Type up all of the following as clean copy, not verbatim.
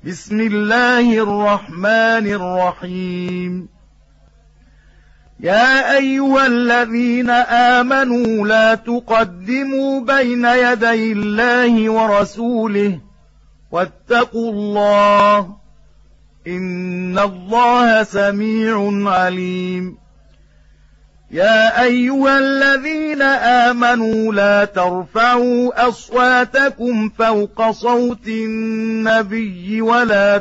بسم الله الرحمن الرحيم. يا أيها الذين آمنوا لا تقدموا بين يدي الله ورسوله واتقوا الله إن الله سميع عليم. يا أيها الذين آمنوا لا ترفعوا أصواتكم فوق صوت النبي ولا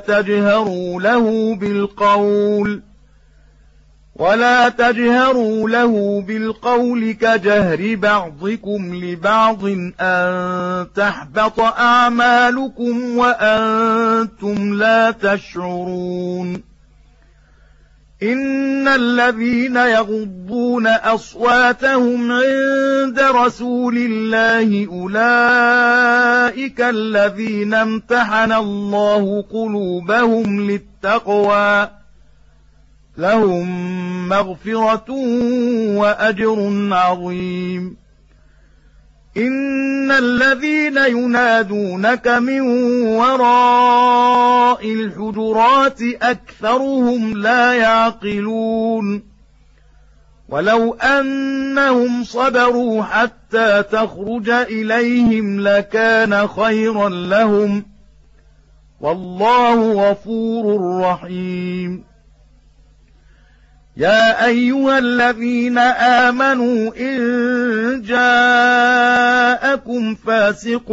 تجهروا له بالقول كجهر بعضكم لبعض أن تحبط أعمالكم وأنتم لا تشعرون. إن الذين يغضون أصواتهم عند رسول الله أولئك الذين امتحن الله قلوبهم للتقوى لهم مغفرة وأجر عظيم. إن الذين ينادونك من وراء الحجرات أكثرهم لا يعقلون. ولو أنهم صبروا حتى تخرج إليهم لكان خيرا لهم والله غفور رحيم. يا أيها الذين آمنوا إن جاءكم فاسق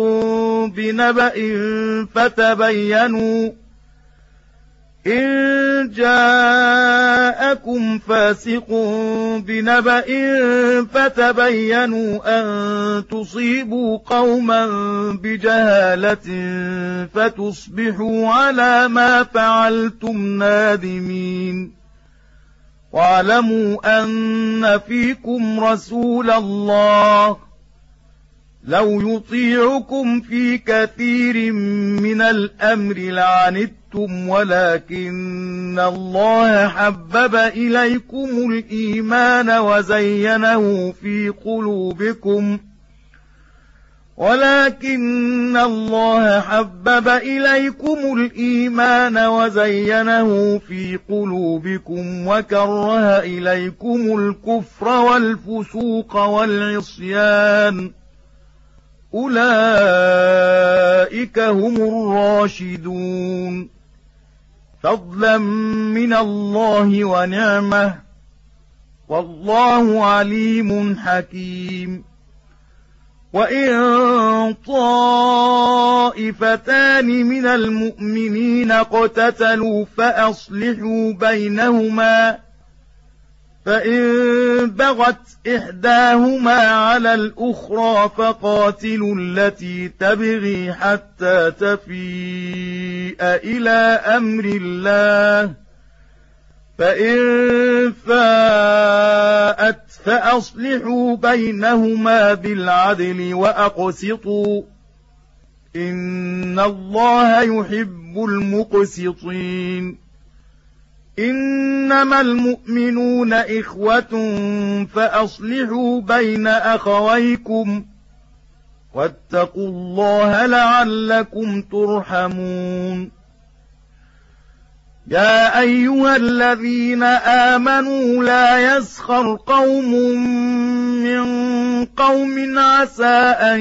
بنبأ فتبينوا أن تصيبوا قوما بجهالة فتصبحوا على ما فعلتم نادمين. واعلموا أن فيكم رسول الله لو يطيعكم في كثير من الأمر لعنتم ولكن الله حبب إليكم الإيمان وزينه في قلوبكم وكره إليكم الكفر والفسوق والعصيان أولئك هم الراشدون فضلا من الله ونعمة والله عليم حكيم. وإن طائفتان من المؤمنين اقتتلوا فأصلحوا بينهما فإن بغت إحداهما على الأخرى فقاتلوا التي تبغي حتى تفيء إلى أمر الله فإن فاءت فأصلحوا بينهما بالعدل وأقسطوا إن الله يحب المقسطين. إنما المؤمنون إخوة فأصلحوا بين أخويكم واتقوا الله لعلكم ترحمون. يا أيها الذين آمنوا لا يسخر قوم من قوم عسى أن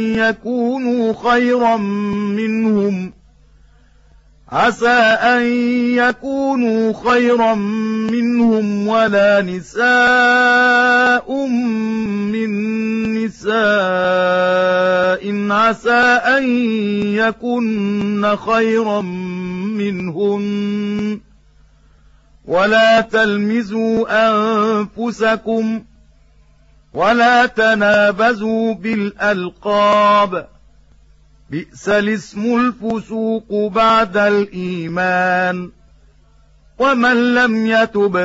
يكونوا خيرا منهم ولا نساء من نساء عسى أن يكن خيرا منهن ولا تلمزوا أنفسكم ولا تنابزوا بالألقاب بئس الاسم الفسوق بعد الإيمان ومن لم يتب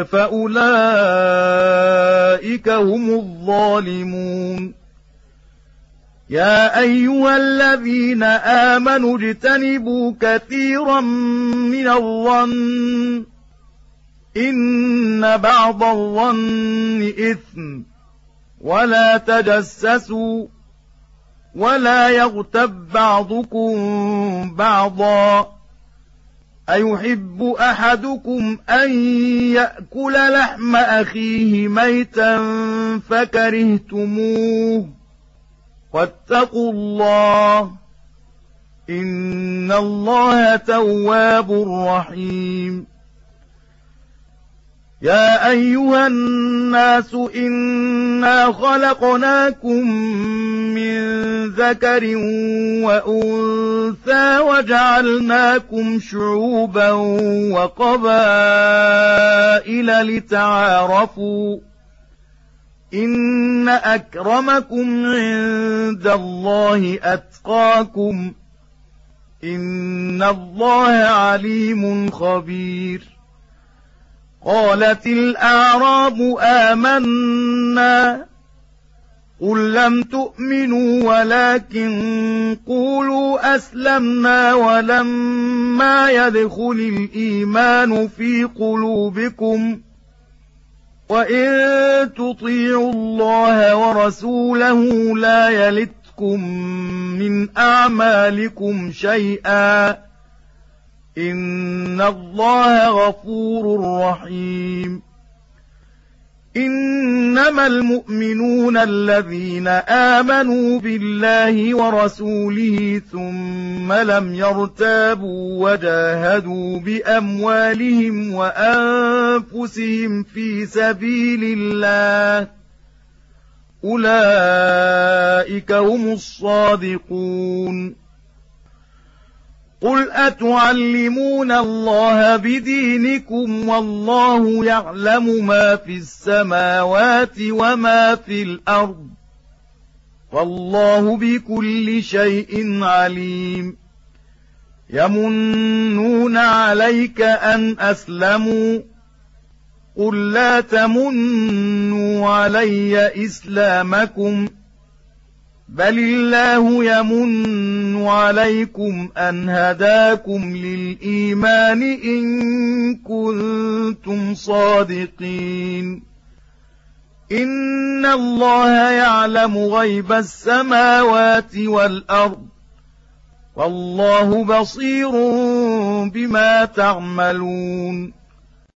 فأولئك هم الظالمون. يا أيها الذين آمنوا اجتنبوا كثيرا من الظن إن بعض الظن إثم ولا تجسسوا ولا يغتب بعضكم بعضا أيحب أحدكم أن يأكل لحم أخيه ميتا فكرهتموه واتقوا الله إن الله تواب رحيم يا أيها الناس إنا خلقناكم من ذكر وأنثى وجعلناكم شعوبا وقبائل لتعارفوا إن أكرمكم عند الله أتقاكم إن الله عليم خبير قالت الأعراب آمنا قل لم تؤمنوا ولكن قولوا أسلمنا ولما يدخل الإيمان في قلوبكم وإن تطيعوا الله ورسوله لا يلتكم من أعمالكم شيئا إن الله غفور رحيم إنما المؤمنون الذين آمنوا بالله ورسوله ثم لم يرتابوا وجاهدوا بأموالهم وأنفسهم في سبيل الله أولئك هم الصادقون قل أتعلمون الله بدينكم والله يعلم ما في السماوات وما في الأرض والله بكل شيء عليم يمنون عليك أن أسلموا قل لا تمنوا علي إسلامكم بل الله يمن عليكم أن هداكم للإيمان إن كنتم صادقين إن الله يعلم غيب السماوات والأرض والله بصير بما تعملون